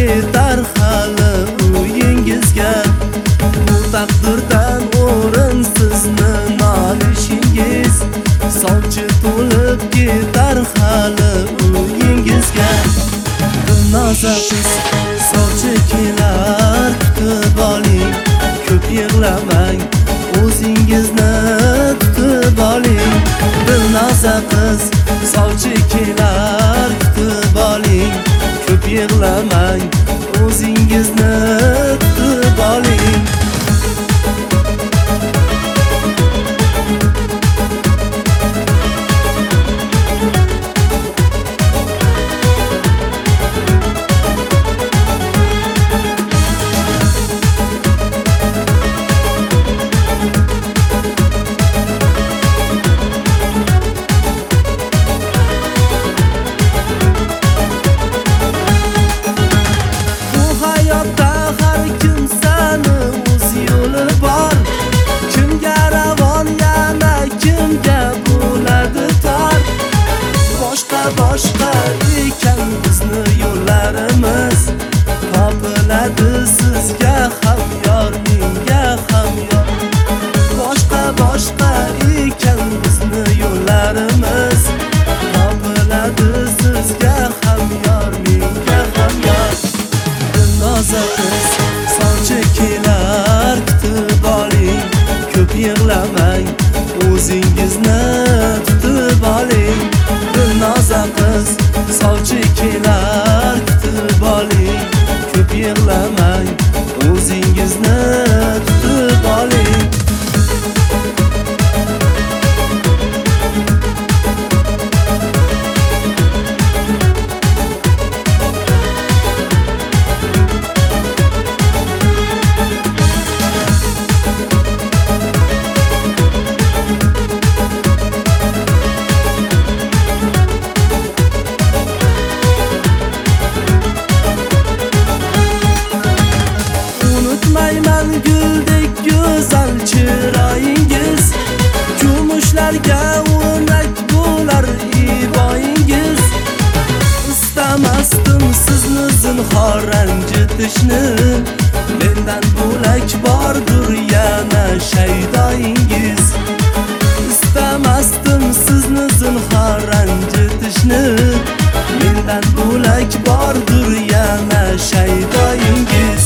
yetar hali uyingizga. Bu taqdirdan o'rinsizni nolishingiz, sovchi to'lib ketar hali uyingizga. Nozaqiz sovchi kelar, kutib oling, ko'p yig'lamang, o'zingizni tutib oling. Nozaqiz sovchi kelar, kutib oling, ko'p yig'lamang, o'zingizni tutib oling. Boshqa ekan bizni yo'llarimiz, topiladi sizga ham yor, menga ham yor. Boshqa ekan bizni yo'llarimiz, topiladi sizga ham yor, menga ham yor. Nozaqiz sovchi kelar, kutib oling, ko'p yig'lamang, o'zingizni tutib oling. Nozaqiz sovchi kelar, kutib oling, ko'p yig'lamang, o'zingizni tutib oling. Guldek go'zal chiroyingiz, kumushlarga o'rnak bo'lar iboyingiz. Istamasdim sizni zinhor ranjitishni, mendan bo'lak bordir yana shaydoyingiz. Istamasdim sizni zinhor ranjitishni, mendan bo'lak bordir yana shaydoyingiz.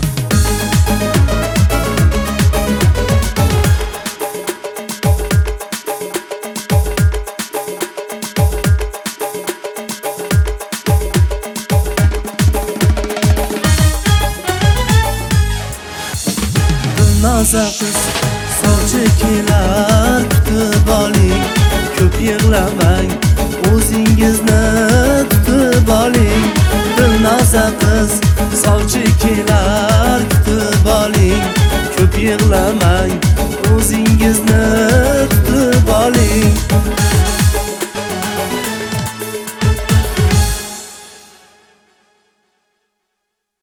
Nozaqiz sovchi kelar, kutib oling, ko'p yig'lamang, o'zingizni tutib oling. Nozaqiz sovchi kelar, kutib oling, ko'p yig'lamang, o'zingizni tutib oling.